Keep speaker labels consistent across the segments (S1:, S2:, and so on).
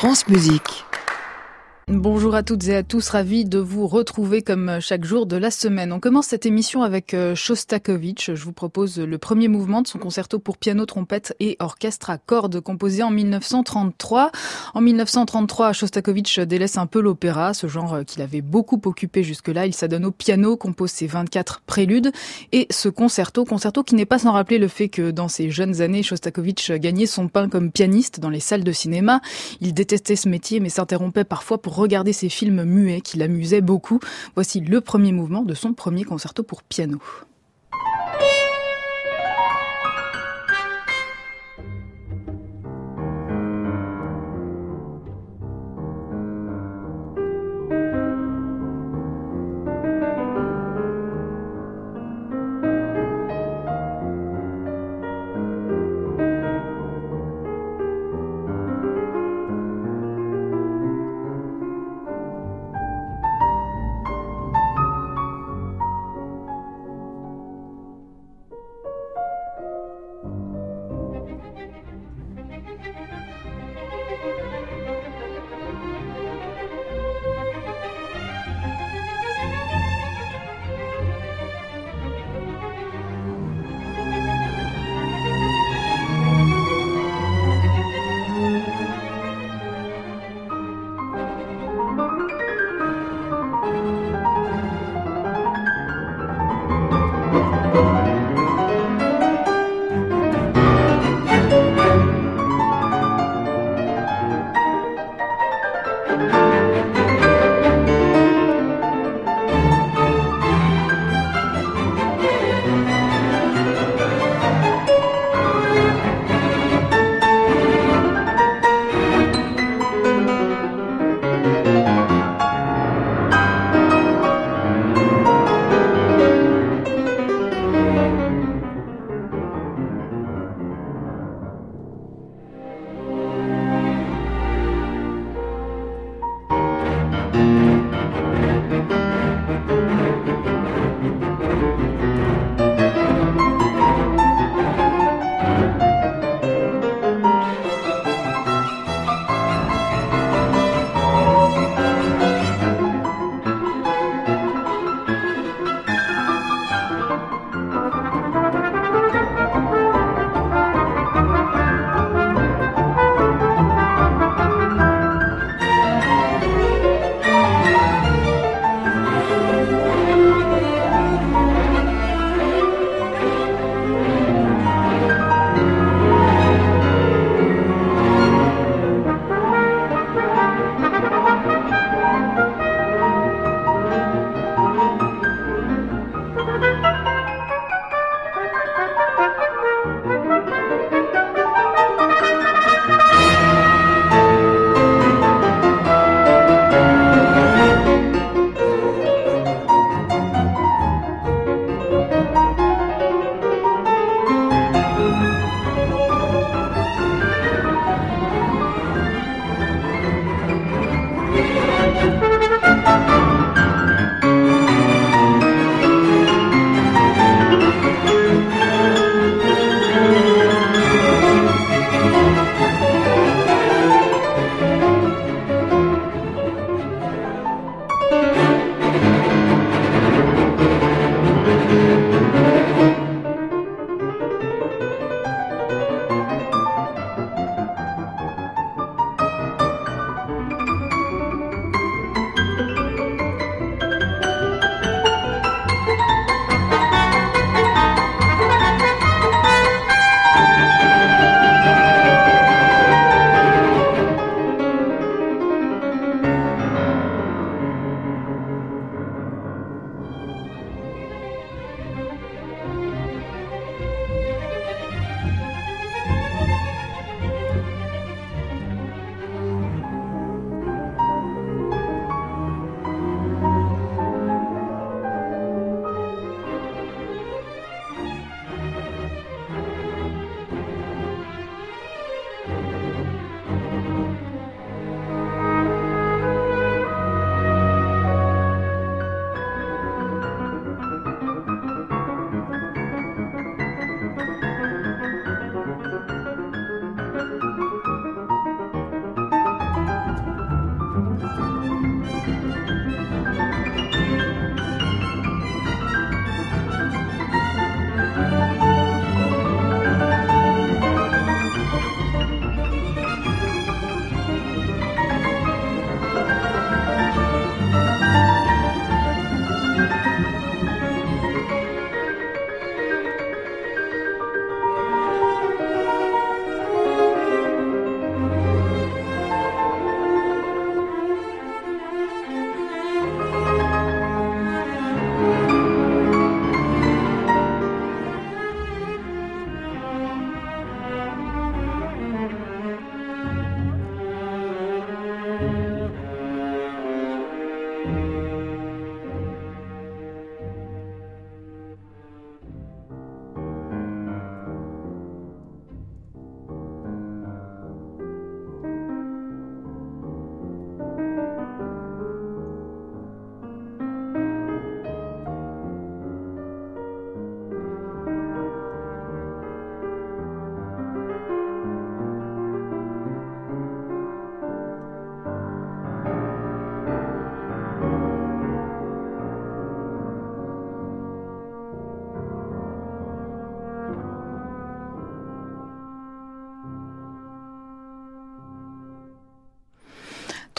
S1: France Musique.
S2: Bonjour à toutes et à tous, ravi de vous retrouver comme chaque jour de la semaine. On commence cette émission avec Shostakovich. Je vous propose le premier mouvement de son concerto pour piano, trompette et orchestre à cordes composé en 1933. En 1933, Shostakovich délaisse un peu l'opéra, ce genre qu'il avait beaucoup occupé jusque-là. Il s'adonne au piano, compose ses 24 préludes et ce concerto qui n'est pas sans rappeler le fait que dans ses jeunes années, Shostakovich gagnait son pain comme pianiste dans les salles de cinéma. Il détestait ce métier mais s'interrompait parfois pour regarder ses films muets qui l'amusaient beaucoup. Voici le premier mouvement de son premier concerto pour piano.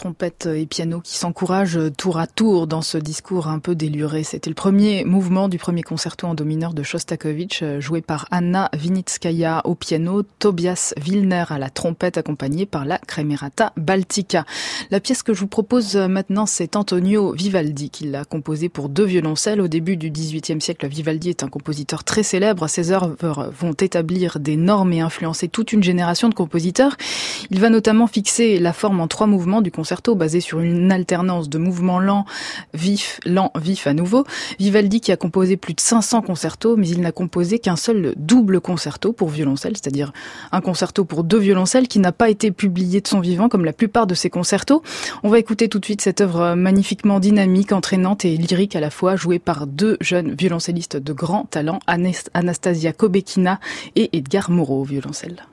S2: trompette et piano qui s'encouragent tour à tour dans ce discours un peu déluré. C'était le premier mouvement du premier concerto en do mineur de Shostakovich, joué par Anna Vinitskaya au piano, Tobias Wilner à la trompette, accompagné par la Kremerata Baltica. La pièce que je vous propose maintenant, c'est Antonio Vivaldi, qui l'a composée pour 2 violoncelles. Au début du XVIIIe siècle, Vivaldi est un compositeur très célèbre. Ses œuvres vont établir des normes et influencer toute une génération de compositeurs. Il va notamment fixer la forme en 3 mouvements du concerto, basé sur une alternance de mouvements lent, vif à nouveau. Vivaldi qui a composé plus de 500 concertos, mais il n'a composé qu'un seul double concerto pour violoncelle, c'est-à-dire un concerto pour 2 violoncelles qui n'a pas été publié de son vivant, comme la plupart de ses concertos. On va écouter tout de suite cette œuvre magnifiquement dynamique, entraînante et lyrique à la fois, jouée par 2 jeunes violoncellistes de grand talent, Anastasia Kobekina et Edgar Moreau au violoncelle.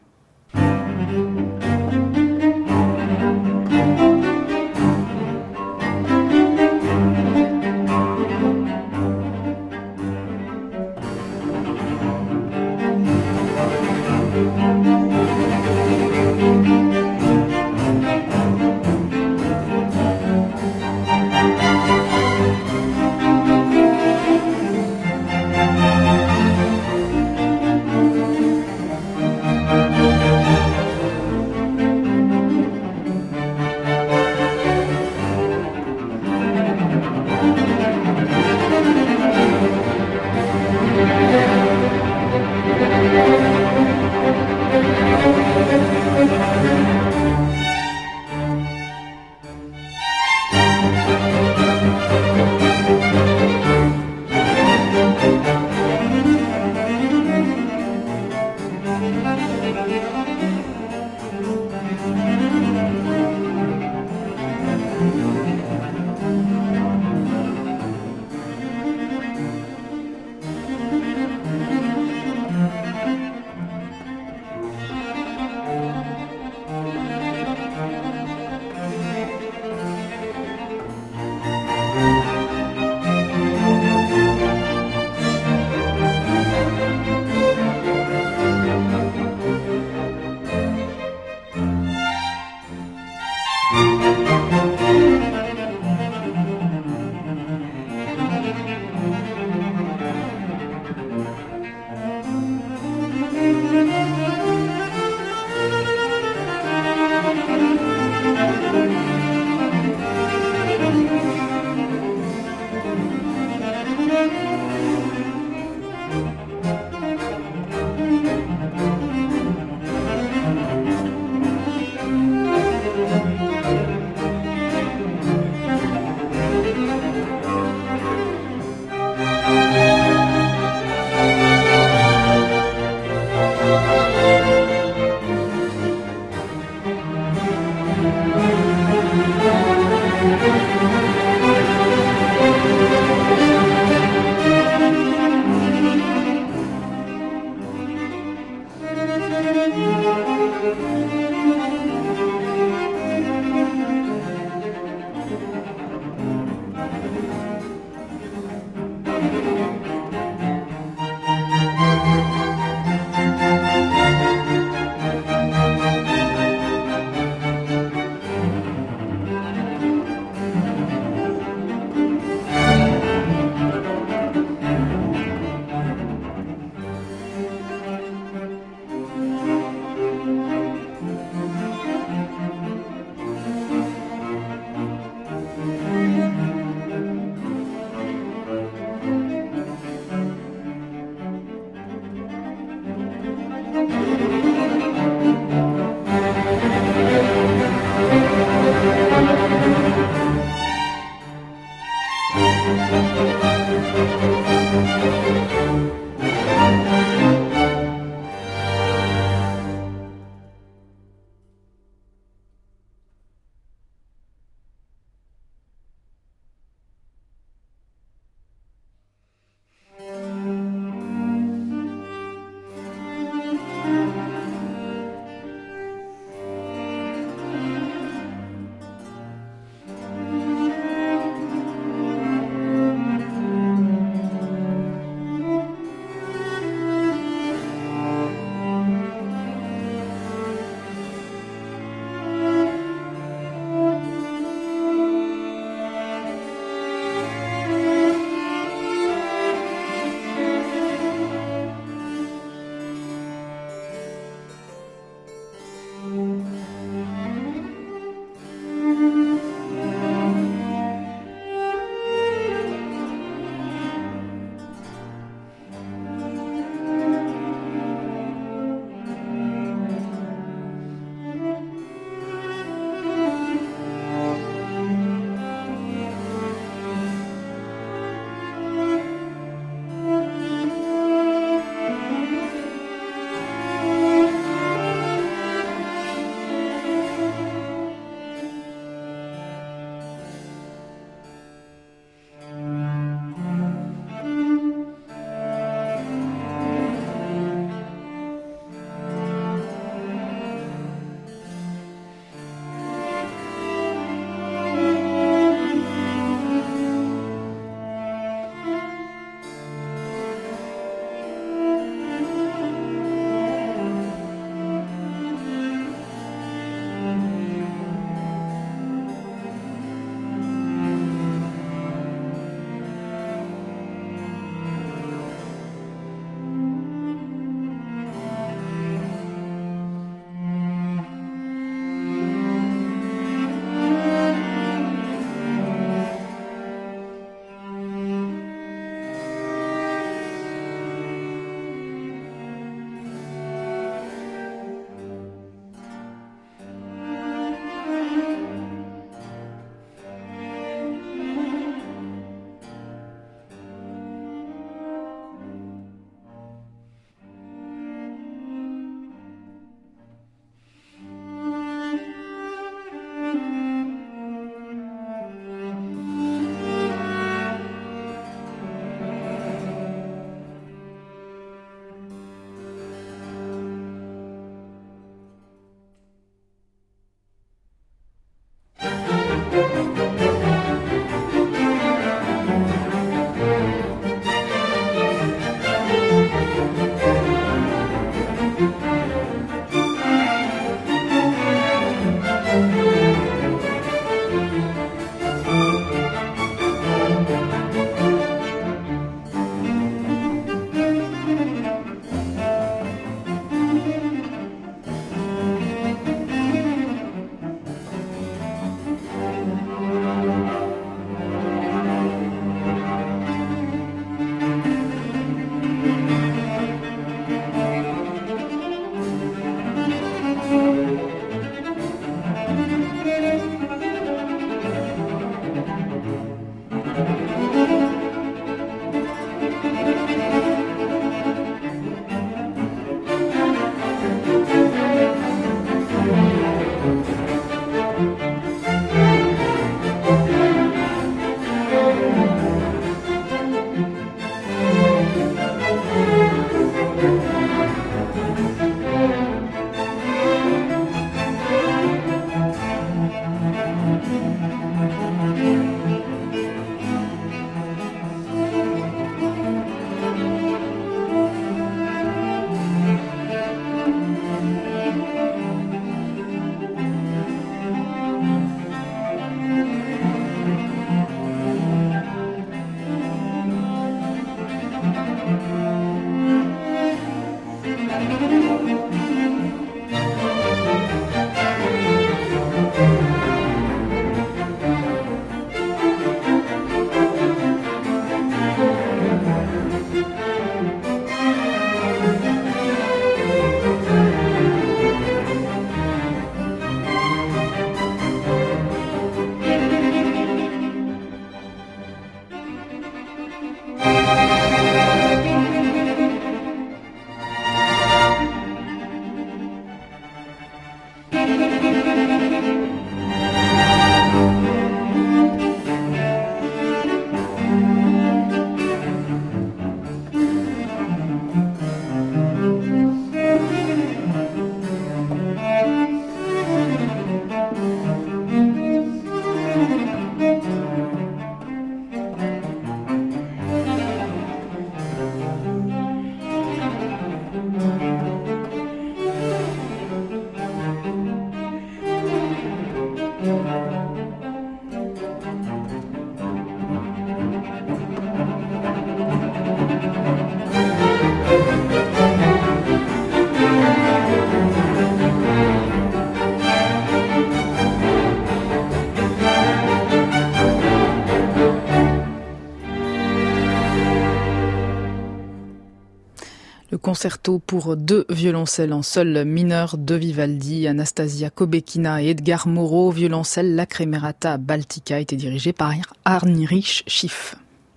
S2: concerto pour 2 violoncelles en sol mineur de Vivaldi, Anastasia Kobekina et Edgar Moreau. Violoncelle Lacrimerata Baltica était dirigé par Heinrich Schiff.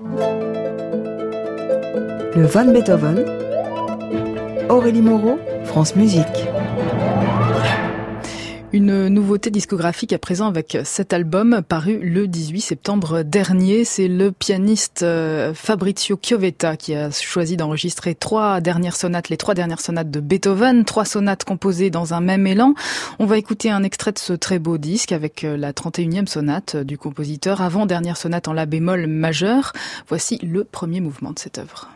S1: Le Von Beethoven, Aurélie Moreau, France Musique.
S2: Une nouveauté discographique à présent avec cet album paru le 18 septembre dernier. C'est le pianiste Fabrizio Chiovetta qui a choisi d'enregistrer les 3 dernières sonates de Beethoven, 3 sonates composées dans un même élan. On va écouter un extrait de ce très beau disque avec la 31e sonate du compositeur, avant-dernière sonate en la bémol majeur. Voici le premier mouvement de cette œuvre.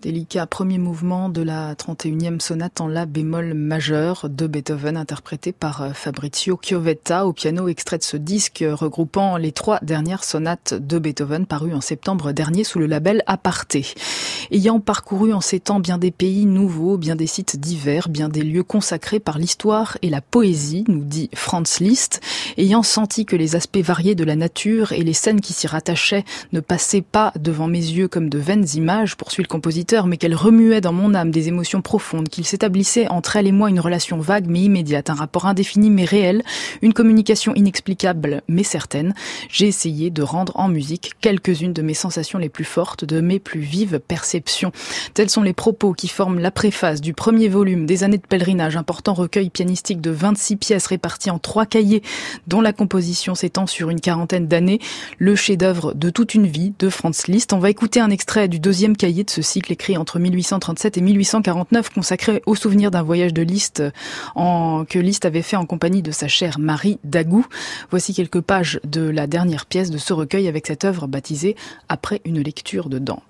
S2: Délicat premier mouvement de la 31e sonate en la bémol majeur de Beethoven, interprétée par Fabrizio Chiovetta au piano, extrait de ce disque regroupant les 3 dernières sonates de Beethoven, paru en septembre dernier sous le label Aparté. Ayant parcouru en ces temps bien des pays nouveaux, bien des sites divers, bien des lieux consacrés par l'histoire et la poésie, nous dit Franz Liszt, ayant senti que les aspects variés de la nature et les scènes qui s'y rattachaient ne passaient pas devant mes yeux comme de vaines images, poursuit le compositeur, mais qu'elle remuait dans mon âme des émotions profondes, qu'il s'établissait entre elle et moi une relation vague mais immédiate, un rapport indéfini mais réel, une communication inexplicable mais certaine. J'ai essayé de rendre en musique quelques-unes de mes sensations les plus fortes, de mes plus vives perceptions. Tels sont les propos qui forment la préface du premier volume des Années de pèlerinage, important recueil pianistique de 26 pièces réparties en 3 cahiers, dont la composition s'étend sur une 40aine d'années, le chef-d'œuvre de toute une vie de Franz Liszt. On va écouter un extrait du 2e cahier de ce cycle écrit entre 1837 et 1849, consacré au souvenir d'un voyage de Liszt que Liszt avait fait en compagnie de sa chère Marie Dagout. Voici quelques pages de la dernière pièce de ce recueil avec cette œuvre baptisée « Après une lecture de Dante ».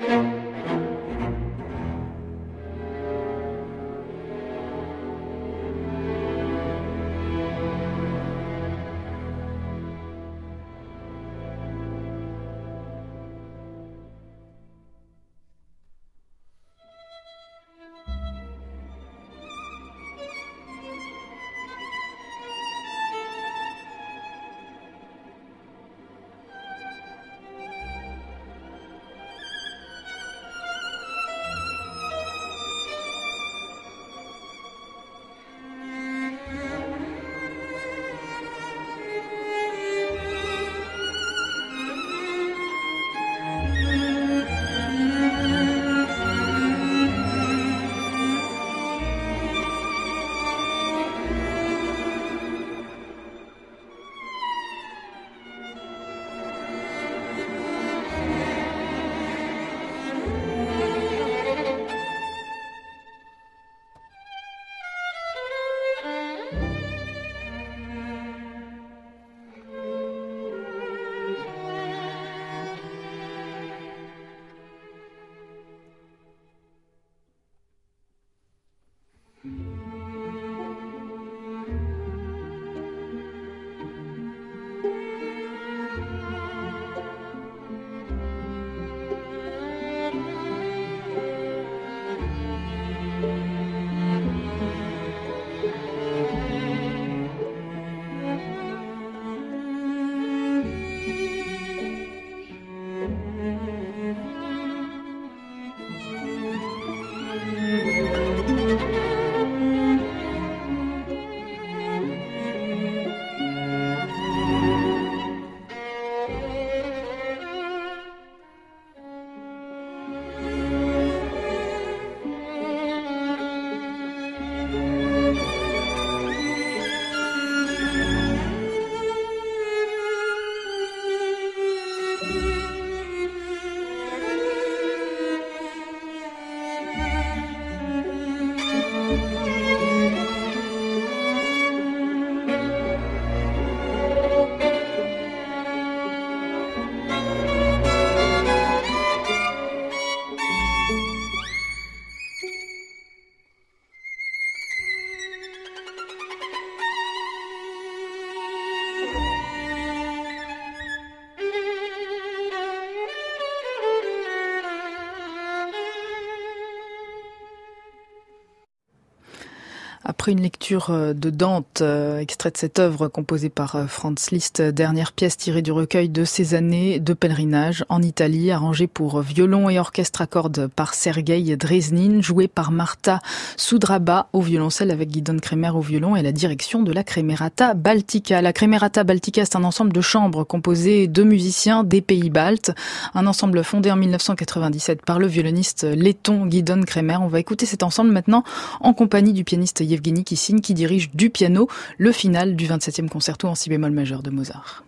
S2: Après une lecture de Dante, extrait de cette œuvre composée par Franz Liszt, dernière pièce tirée du recueil de ses années de pèlerinage en Italie, arrangée pour violon et orchestre à cordes par Sergueï Dreznin, jouée par Marta Soudraba au violoncelle avec Gidon Kremer au violon et la direction de la Kremerata Baltica. La Kremerata Baltica, c'est un ensemble de chambres composé de musiciens des pays baltes, un ensemble fondé en 1997 par le violoniste letton Gidon Kremer. On va écouter cet ensemble maintenant en compagnie du pianiste Yevgeny Kissin qui dirige du piano le final du 27e concerto en si bémol majeur de Mozart.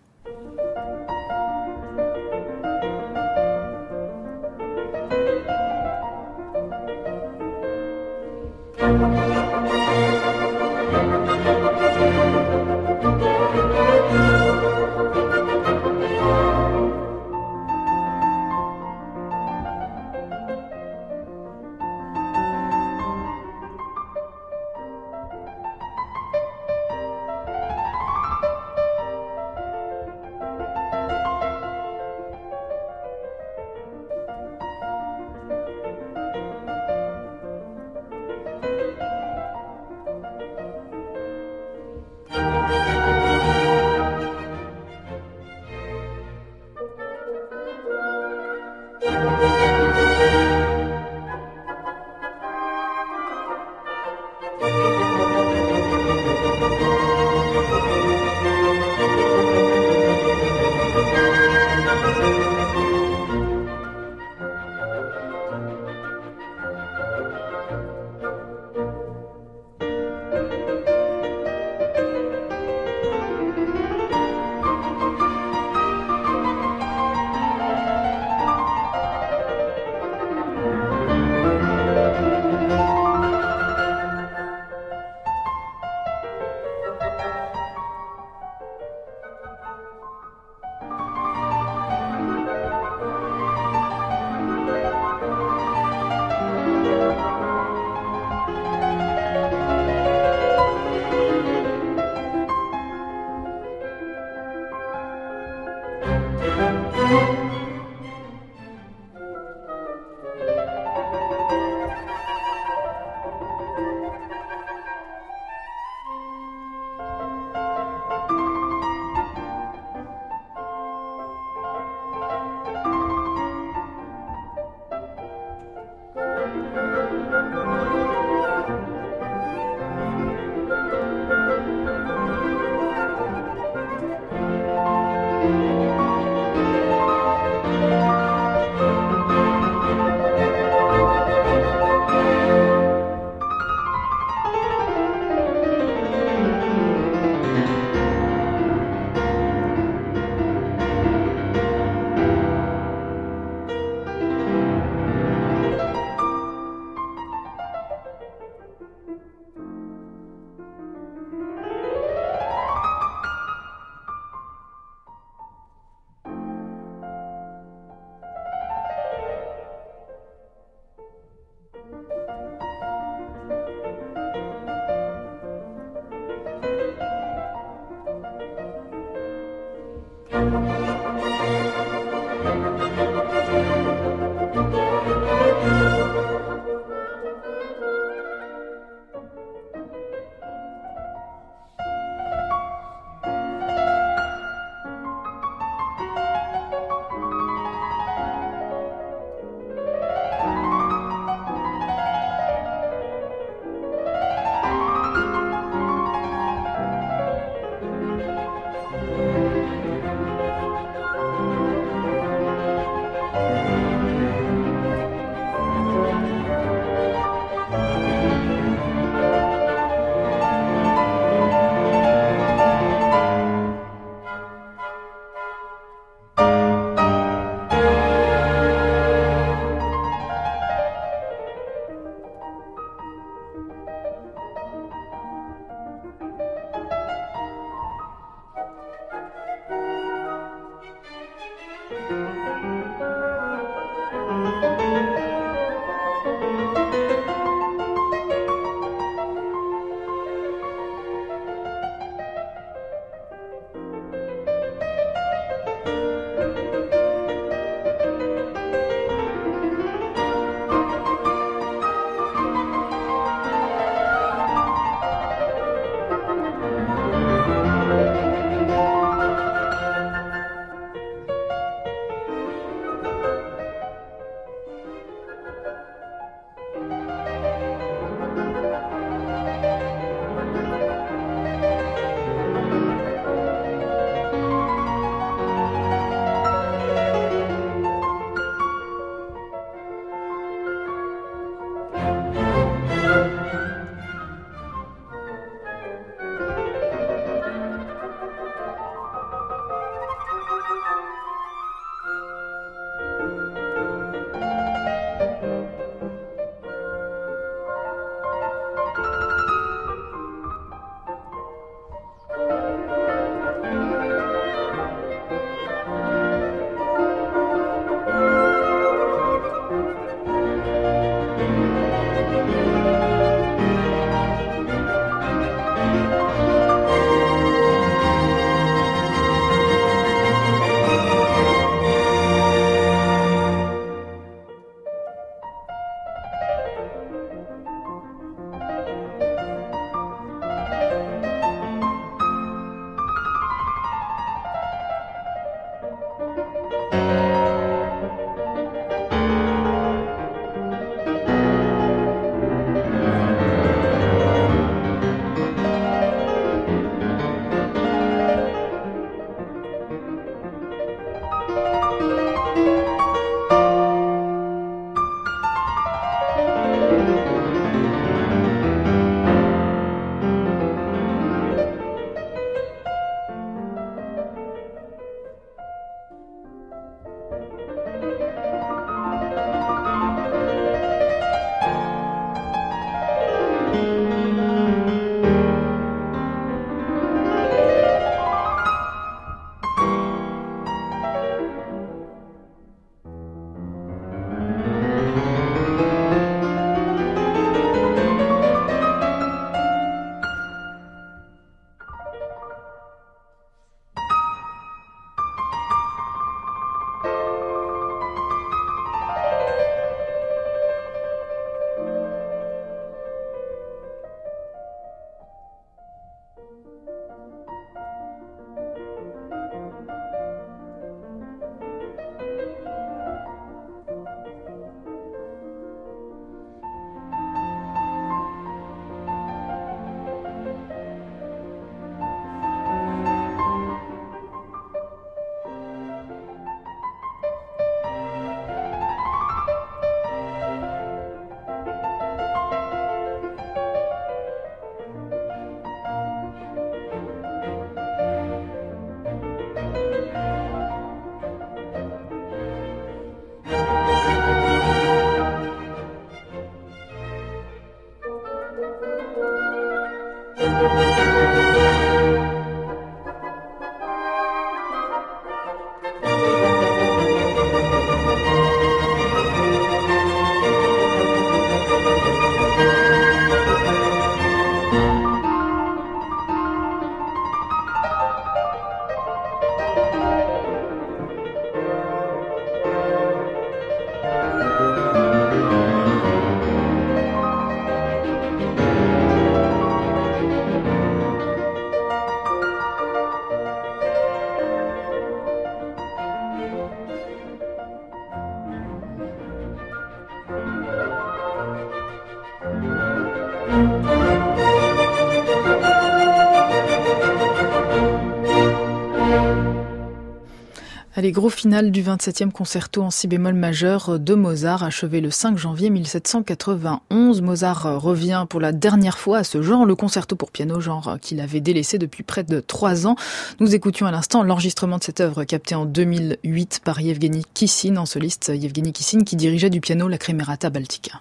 S2: Allez, gros final du 27e concerto en si bémol majeur de Mozart, achevé le 5 janvier 1791. Mozart revient pour la dernière fois à ce genre, le concerto pour piano, genre qu'il avait délaissé depuis près de 3 ans. Nous écoutions à l'instant l'enregistrement de cette œuvre captée en 2008 par Yevgeny Kissin, en soliste Yevgeny Kissin, qui dirigeait du piano la Cremerata Baltica.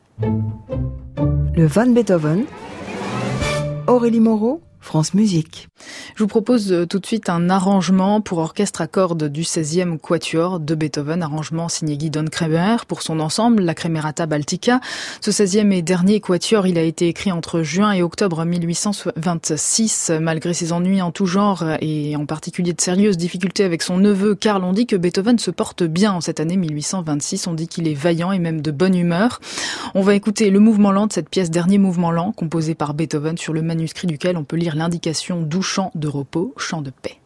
S1: Le Van Beethoven, Aurélie Moreau, France Musique.
S2: Je vous propose tout de suite un arrangement pour orchestre à cordes du 16e quatuor de Beethoven, arrangement signé Gidon Kremer pour son ensemble, la Cremerata Baltica. Ce 16e et dernier quatuor, il a été écrit entre juin et octobre 1826. Malgré ses ennuis en tout genre et en particulier de sérieuses difficultés avec son neveu Karl, on dit que Beethoven se porte bien en cette année 1826. On dit qu'il est vaillant et même de bonne humeur. On va écouter le mouvement lent de cette pièce, dernier mouvement lent, composé par Beethoven, sur le manuscrit duquel on peut lire l'indication doux chant de repos, chant de paix.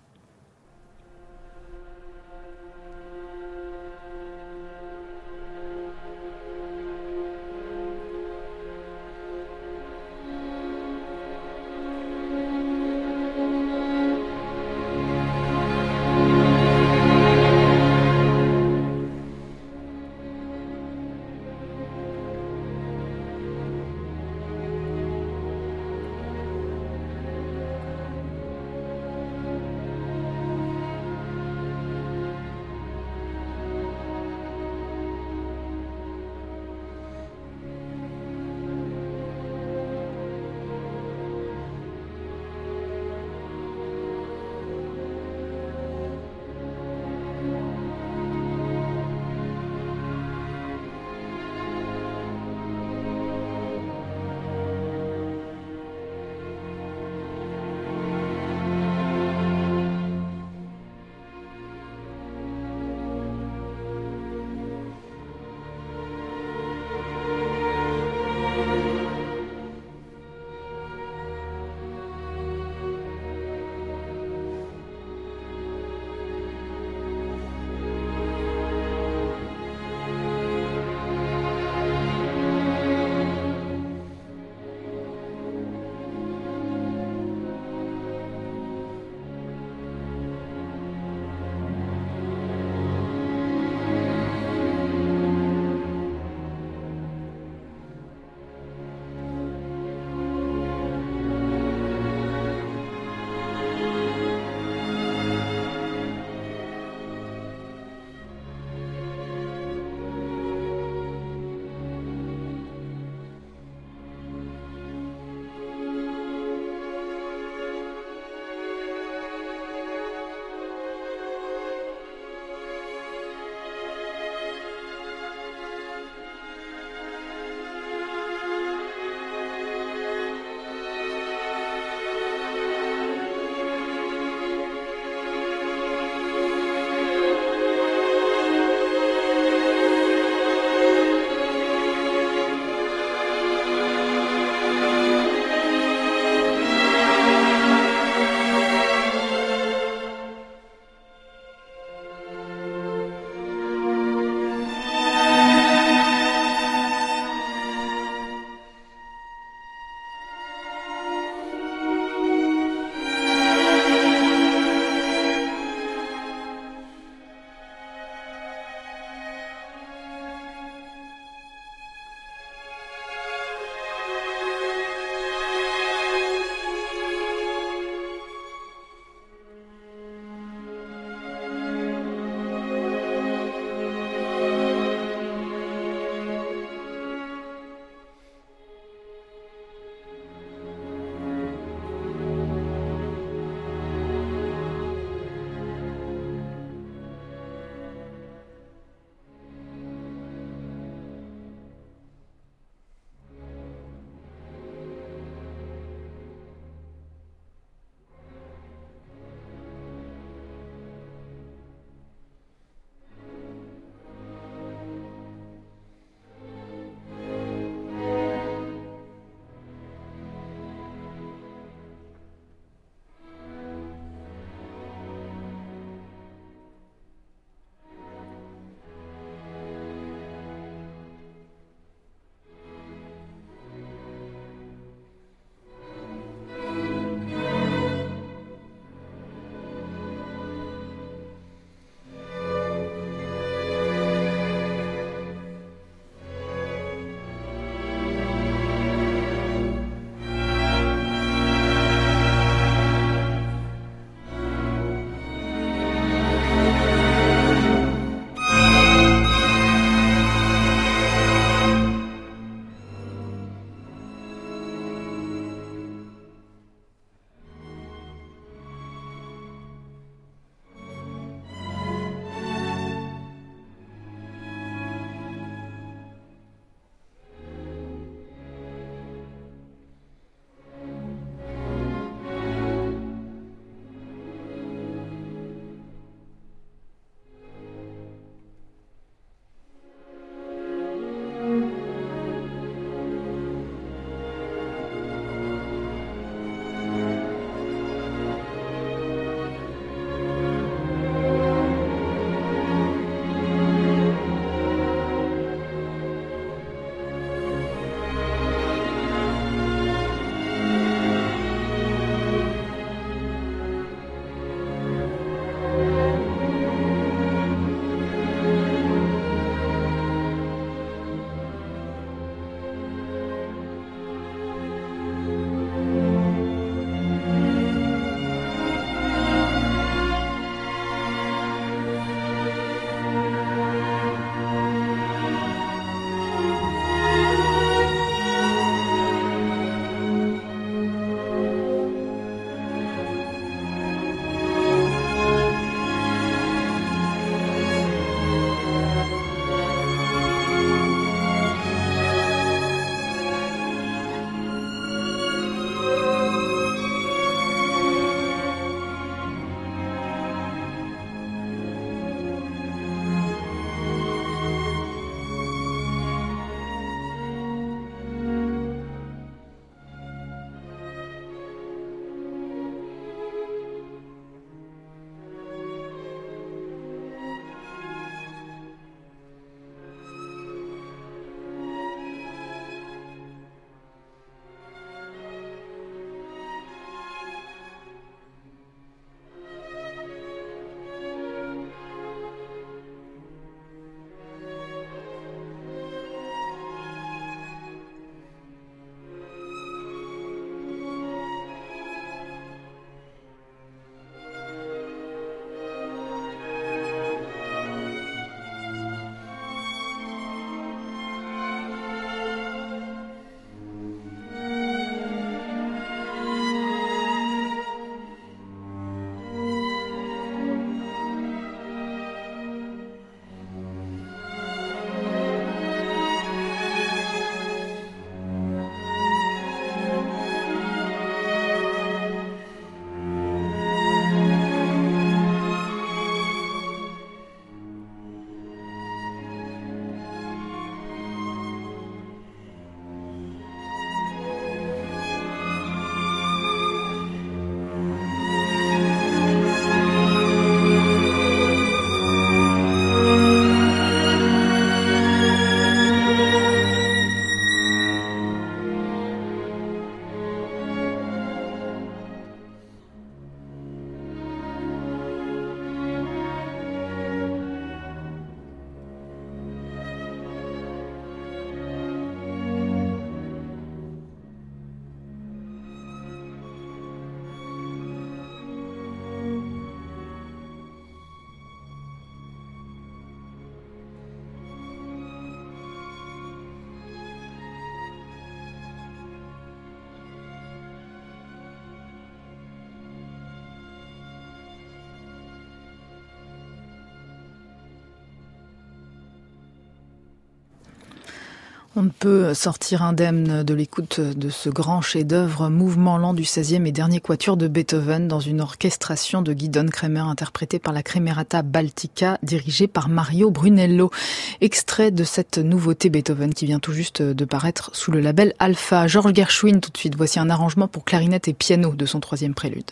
S2: On ne peut sortir indemne de l'écoute de ce grand chef-d'œuvre, mouvement lent du 16e et dernier quatuor de Beethoven, dans une orchestration de Gidon Kremer interprétée par la Kremerata Baltica, dirigée par Mario Brunello. Extrait de cette nouveauté Beethoven qui vient tout juste de paraître sous le label Alpha. Georges Gershwin, tout de suite, voici un arrangement pour clarinette et piano de son 3e prélude.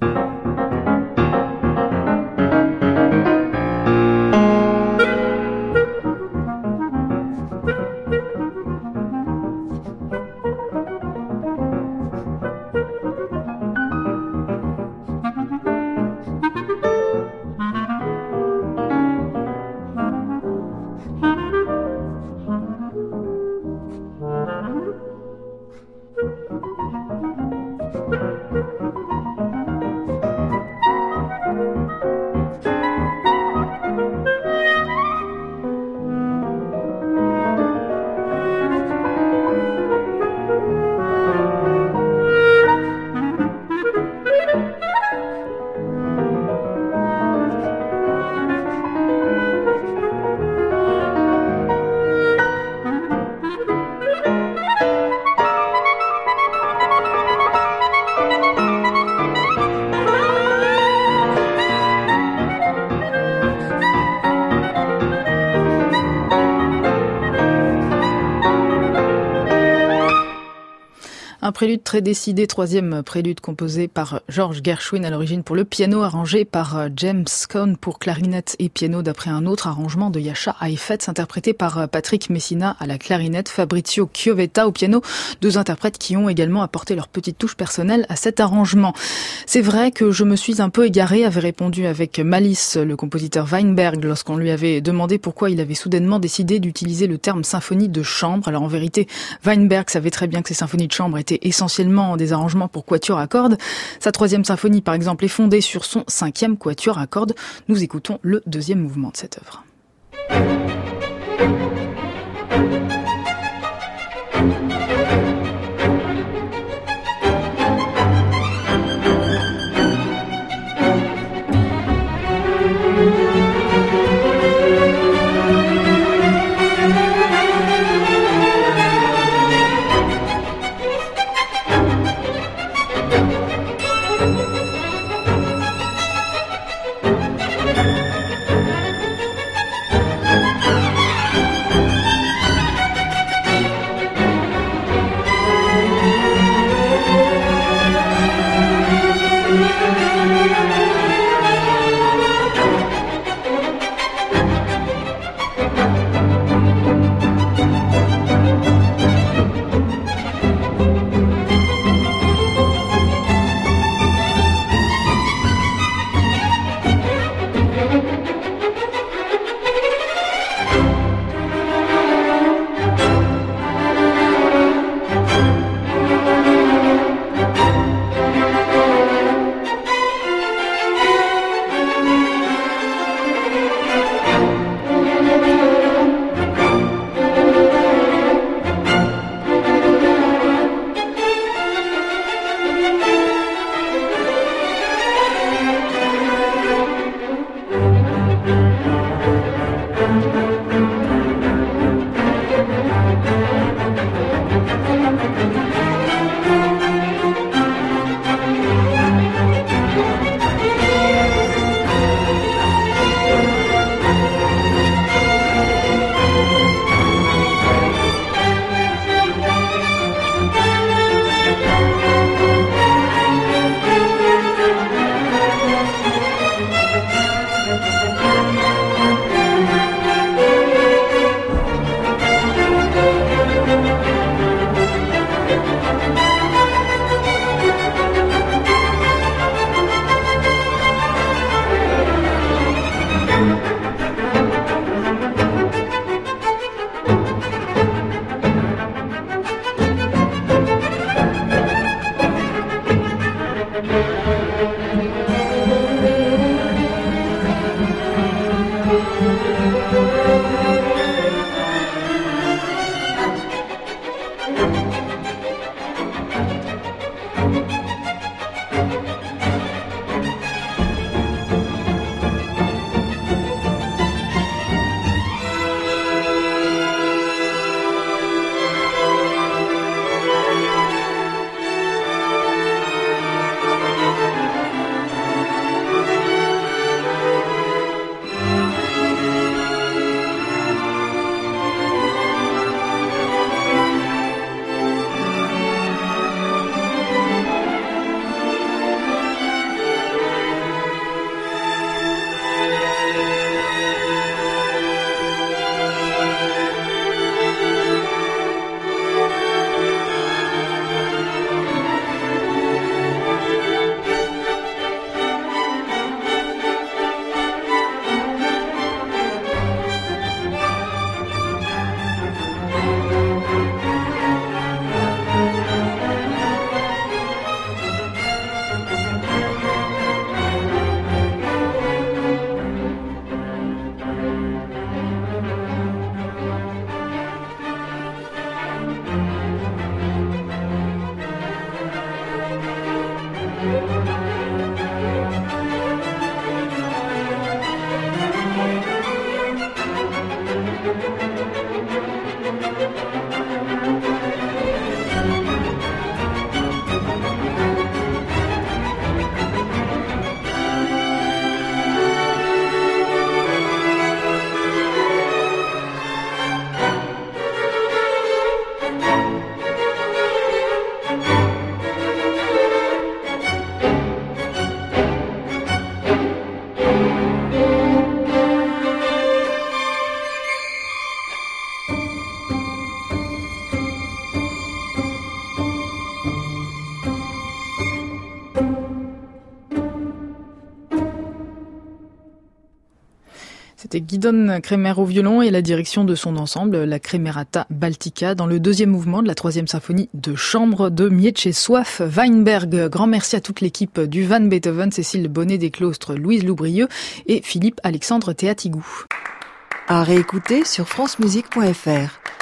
S2: Un prélude très décidé, 3e prélude composé par Georges Gershwin à l'origine pour le piano, arrangé par James Cohn pour clarinette et piano d'après un autre arrangement de Jascha Heifetz, interprété par Patrick Messina à la clarinette, Fabrizio Chiovetta au piano, 2 interprètes qui ont également apporté leur petite touche personnelle à cet arrangement. C'est vrai que je me suis un peu égarée, avait répondu avec malice le compositeur Weinberg lorsqu'on lui avait demandé pourquoi il avait soudainement décidé d'utiliser le terme symphonie de chambre. Alors en vérité, Weinberg savait très bien que ces symphonies de chambre étaient essentiellement des arrangements pour quatuor à cordes. Sa 3e symphonie, par exemple, est fondée sur son 5e quatuor à cordes. Nous écoutons le 2e mouvement de cette œuvre. C'était Gidon Kremer au violon et la direction de son ensemble, la Kremerata Baltica, dans le deuxième mouvement de la troisième symphonie de chambre de Mieczysław Weinberg. Grand merci à toute l'équipe du Van Beethoven, Cécile Bonnet des Clostres, Louise Loubrieux et Philippe Alexandre Théatigou.
S1: À réécouter sur francemusique.fr.